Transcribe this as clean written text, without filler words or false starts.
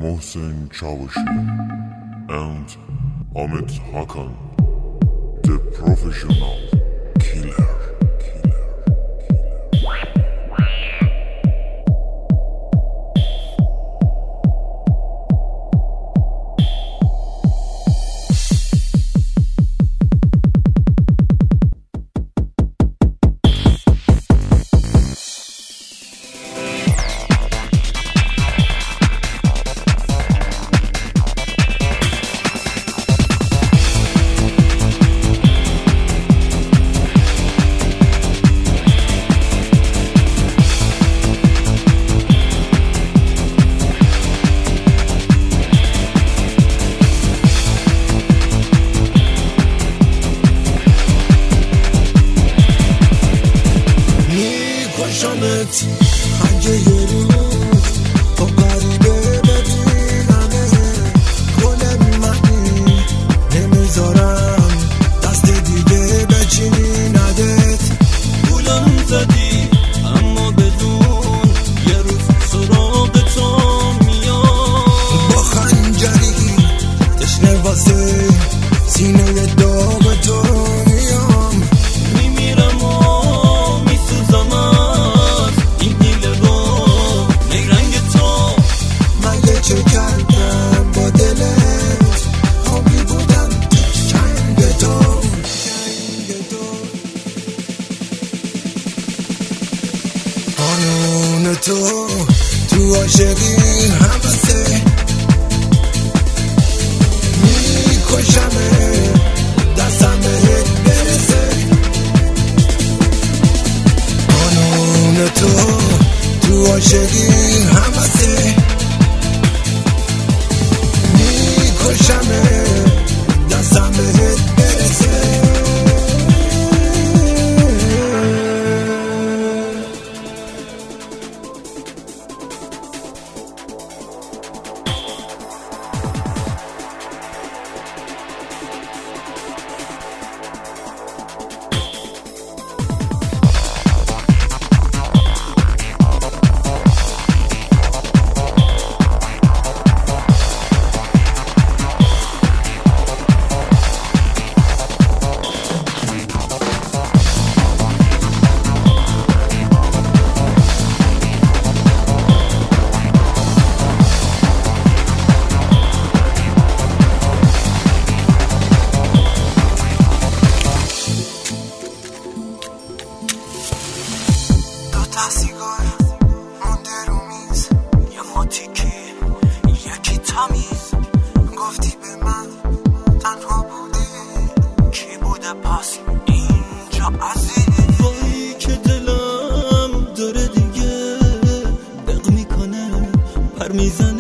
Mohsen Çavuşu and Ahmet Hakan, the professional killer. شامت اگه یه روز با غریبه ببینمه گل منی نمیذارم دست دیگه بچینی ندت گولم زدی اما بدون یه روز سراغ تو میام با خنجری تشنه واسه سینه داغ تو میام میمیرم و میسوزم چه کردم با دلت آبی بودم جنگ تو قانون تو عاشقی همسه میکشمه دستم بهت برسه قانون تو عاشقی همسه کشمه دستم بهت برسه سیگار مونده رو میز یه ماتیکی یکی تمیز گفتی به من تنها بودی کی بوده پس اینجا عزیز وای که دلم داره دیگه دق میکنه پر میزن